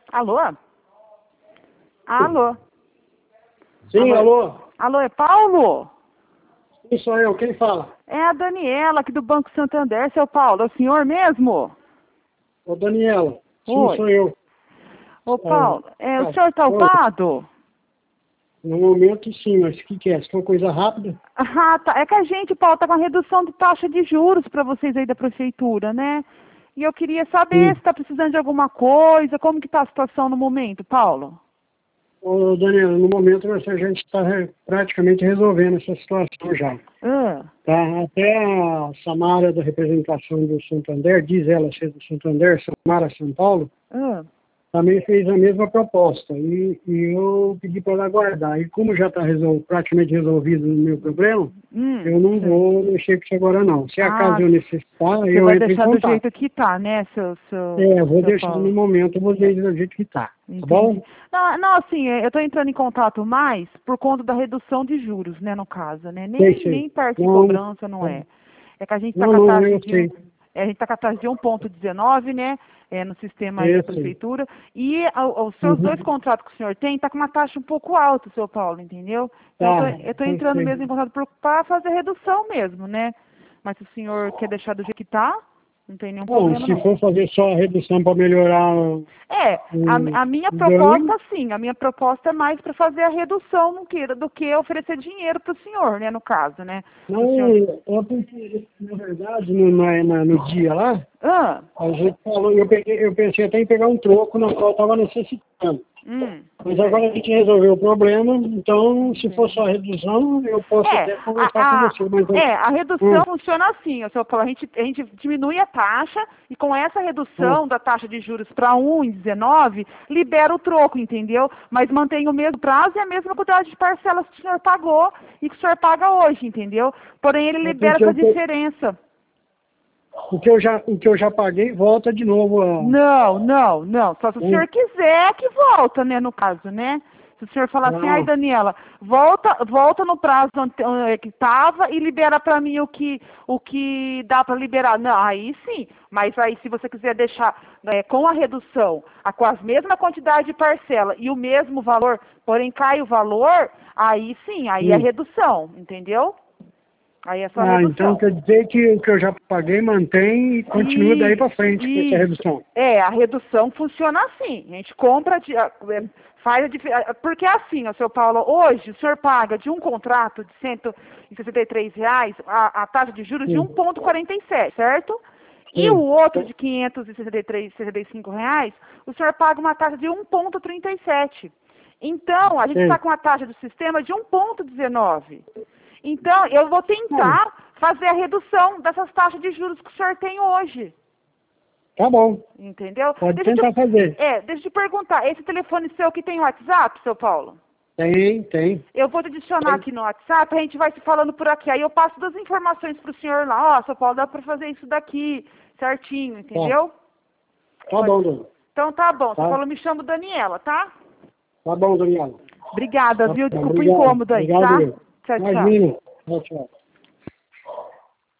Alô? Alô? Sim, alô? Alô, é Paulo? Sim, sou eu. Quem fala? É a Daniela, aqui do Banco Santander, seu Paulo. É o senhor mesmo? Ô, Daniela. Sim, Oi. sou eu. Ô, Paulo, o Tá. senhor está Oi. ocupado? No momento, sim, mas o que é? Se for coisa rápida? Ah, tá. É que a gente, Paulo, tá com a redução de taxa de juros para vocês aí da prefeitura, né? E eu queria saber Sim. se está precisando de alguma coisa, como que está a situação no momento, Paulo? Ô, Daniela, no momento a gente está praticamente resolvendo essa situação já. Ah, Tá? Até a Samara da representação do Santander, diz ela ser do Santander, Samara São Paulo, ah. também fez a mesma proposta. E eu pedi para ela aguardar. E como já está praticamente resolvido o meu problema, eu não Sei. vou mexer com isso agora não. Se acaso Ah, eu necessitar, você eu vai entro em deixar do contato. jeito que tá, né, É, vou seu deixar no Paulo? momento, eu vou deixar do jeito que tá. Tá Entendi. bom? Não, não, assim, eu estou entrando em contato mais por conta da redução de juros, né, no caso, né? Sei, Nem sei. perto de Não, cobrança não é. É que a gente está não, com a não, taxa eu de sei. a gente está com a taxa de 1,19, né, no sistema aí da Eu sei. prefeitura. E os seus dois Uhum. contratos que o senhor tem está com uma taxa um pouco alta, seu Paulo, entendeu? Então Tá, eu tô eu entrando sei. mesmo em contato para fazer redução mesmo, né? Mas se o senhor quer deixar do jeito que tá, não tem nenhum Bom, problema se não. for fazer só a redução para melhorar É, a minha o ganho, proposta, sim, a minha proposta é mais para fazer a redução do que oferecer dinheiro para o senhor, né, no caso, né? Se não, o senhor... é porque, na verdade, no dia lá, Ah, a gente falou, eu pensei até em pegar um troco na qual eu estava necessitando. Mas sei, agora a gente resolveu o problema, então se for entendi. só a redução, eu posso É, até conversar com você. Mas, a redução hum, funciona assim, ó, seu Paulo, a gente diminui a taxa e com essa hum, redução da taxa de juros para 1,19, libera o troco, entendeu? Mas mantém o mesmo prazo e a mesma quantidade de parcelas que o senhor pagou e que o senhor paga hoje, entendeu? Porém, ele é libera porque essa diferença. o que eu já paguei volta de novo Não, não, não. Só se o hum, senhor quiser que volta, né, no caso, né? Se o senhor falar assim, ai, ah, Daniela, volta no prazo que estava e libera para mim o que dá para liberar. Não, aí sim. Mas aí, se você quiser deixar com a redução, com a mesma quantidade de parcela e o mesmo valor, porém cai o valor, aí sim, aí é hum. redução, entendeu? Aí é só Então redução. quer dizer que o que eu já paguei mantém e continua daí para frente com essa Isso. redução. É, a redução funciona assim. A gente compra, faz a diferença. Porque é assim, ó, seu Paulo, hoje o senhor paga de um contrato de R$ 163 a taxa de juros de Hum. 1,47, certo? E o Sim. outro de R$ 563,65, o senhor paga uma taxa de 1,37. Então, a gente está Sei. com a taxa do sistema de 1,19. Então, eu vou Ah, tentar fazer a redução dessas taxas de juros que o senhor tem hoje. tá bom. Entendeu? Pode tentar fazer. Deixa eu te perguntar, esse telefone seu que tem WhatsApp, seu Paulo? Tem. Eu vou te adicionar Tem. aqui no WhatsApp, a gente vai se falando por aqui. Aí eu passo das informações pro senhor lá, ó, seu Paulo, dá para fazer isso daqui, certinho, Tá. entendeu? Tá Pode. bom, Dona. Então tá bom, seu Tá? Paulo, me chamo Daniela, tá? Tá bom, Daniela. Obrigada, Tá viu? bom. Desculpa o Obrigado. incômodo aí, Obrigado tá? eu. Tchau, tchau. Imagina. Tchau, tchau.